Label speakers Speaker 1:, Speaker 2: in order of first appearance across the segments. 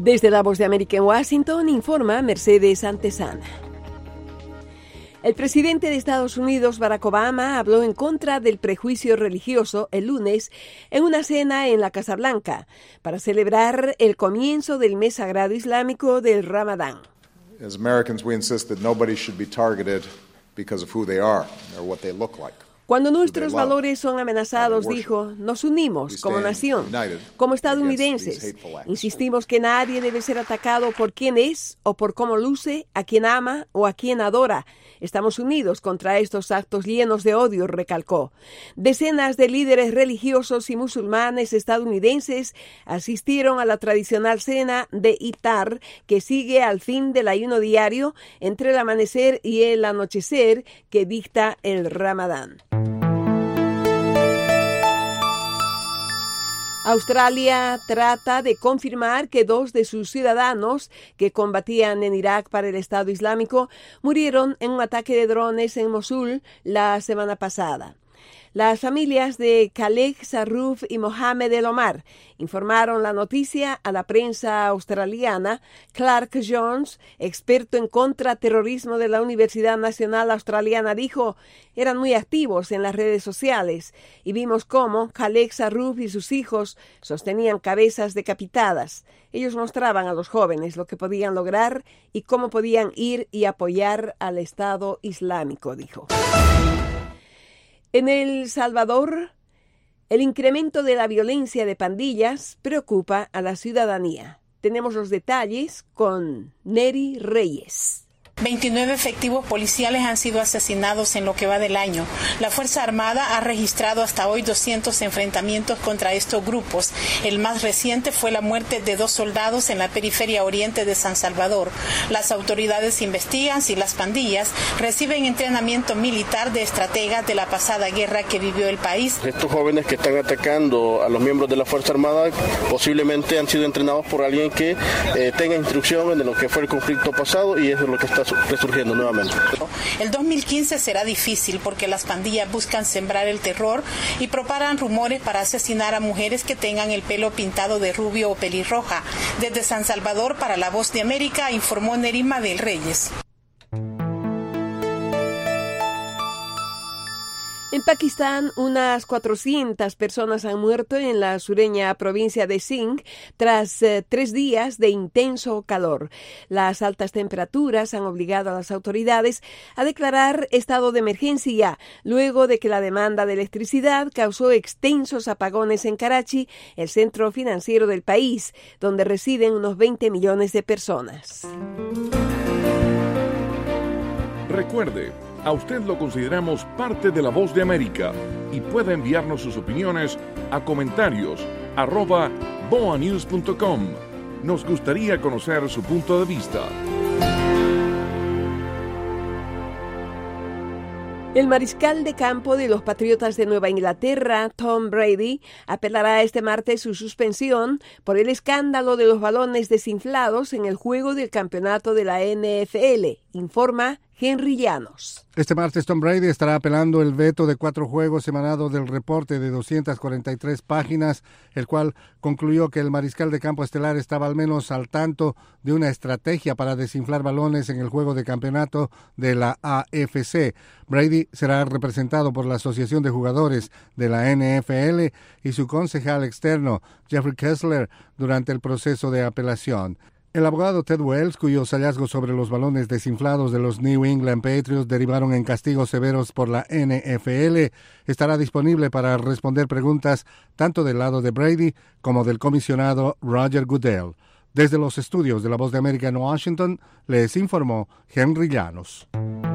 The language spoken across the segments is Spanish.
Speaker 1: Desde la Voz de América en Washington, informa Mercedes Antesana. El presidente de Estados Unidos, Barack Obama, habló en contra del prejuicio religioso el lunes en una cena en la Casa Blanca para celebrar el comienzo del mes sagrado islámico del Ramadán.
Speaker 2: As Americans, we insist that nobody should be targeted because of who they are or what they look like.
Speaker 1: Cuando nuestros valores son amenazados, dijo, nos unimos como nación, como estadounidenses. Insistimos que nadie debe ser atacado por quién es o por cómo luce, a quien ama o a quien adora. Estamos unidos contra estos actos llenos de odio, recalcó. Decenas de líderes religiosos y musulmanes estadounidenses asistieron a la tradicional cena de iftar que sigue al fin del ayuno diario entre el amanecer y el anochecer que dicta el Ramadán. Australia trata de confirmar que 2 de sus ciudadanos que combatían en Irak para el Estado Islámico murieron en un ataque de drones en Mosul la semana pasada. Las familias de Khaled Sarruf y Mohamed El Omar informaron la noticia a la prensa australiana. Clark Jones, experto en contraterrorismo de la Universidad Nacional Australiana, dijo, eran muy activos en las redes sociales y vimos cómo Khaled Sarruf y sus hijos sostenían cabezas decapitadas. Ellos mostraban a los jóvenes lo que podían lograr y cómo podían ir y apoyar al Estado Islámico, dijo. En El Salvador, el incremento de la violencia de pandillas preocupa a la ciudadanía. Tenemos los detalles con Neri Reyes.
Speaker 3: 29 efectivos policiales han sido asesinados en lo que va del año. La Fuerza Armada ha registrado hasta hoy 200 enfrentamientos contra estos grupos. El más reciente fue la muerte de 2 soldados en la periferia oriente de San Salvador. Las autoridades investigan si las pandillas reciben entrenamiento militar de estrategas de la pasada guerra que vivió el país.
Speaker 4: Estos jóvenes que están atacando a los miembros de la Fuerza Armada posiblemente han sido entrenados por alguien que tenga instrucción en lo que fue el conflicto pasado, y eso es lo que está resurgiendo nuevamente.
Speaker 3: El 2015 será difícil porque las pandillas buscan sembrar el terror y propagan rumores para asesinar a mujeres que tengan el pelo pintado de rubio o pelirroja. Desde San Salvador, para La Voz de América, informó Nerima del Reyes.
Speaker 1: En Pakistán, unas 400 personas han muerto en la sureña provincia de Sindh tras 3 días de intenso calor. Las altas temperaturas han obligado a las autoridades a declarar estado de emergencia luego de que la demanda de electricidad causó extensos apagones en Karachi, el centro financiero del país, donde residen unos 20 millones de personas.
Speaker 5: Recuerde, a usted lo consideramos parte de La Voz de América y puede enviarnos sus opiniones a comentarios@boanews.com. Nos gustaría conocer su punto de vista.
Speaker 1: El mariscal de campo de los Patriotas de Nueva Inglaterra, Tom Brady, apelará este martes su suspensión por el escándalo de los balones desinflados en el juego del campeonato de la NFL, informa Henry Llanos.
Speaker 6: Este martes Tom Brady estará apelando el veto de 4 juegos emanado del reporte de 243 páginas, el cual concluyó que el mariscal de campo estelar estaba al menos al tanto de una estrategia para desinflar balones en el juego de campeonato de la AFC. Brady será representado por la Asociación de Jugadores de la NFL y su concejal externo, Jeffrey Kessler, durante el proceso de apelación. El abogado Ted Wells, cuyos hallazgos sobre los balones desinflados de los New England Patriots derivaron en castigos severos por la NFL, estará disponible para responder preguntas tanto del lado de Brady como del comisionado Roger Goodell. Desde los estudios de La Voz de América en Washington, les informó Henry Llanos.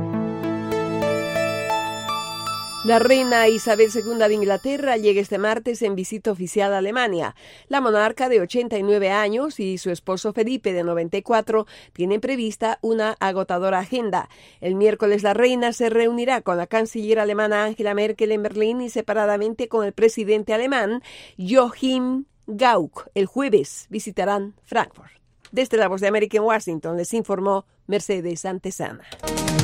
Speaker 1: La reina Isabel II de Inglaterra llega este martes en visita oficial a Alemania. La monarca de 89 años y su esposo Felipe de 94 tienen prevista una agotadora agenda. El miércoles la reina se reunirá con la canciller alemana Angela Merkel en Berlín y separadamente con el presidente alemán Joachim Gauck. El jueves visitarán Frankfurt. Desde La Voz de América en Washington les informó Mercedes Antesana.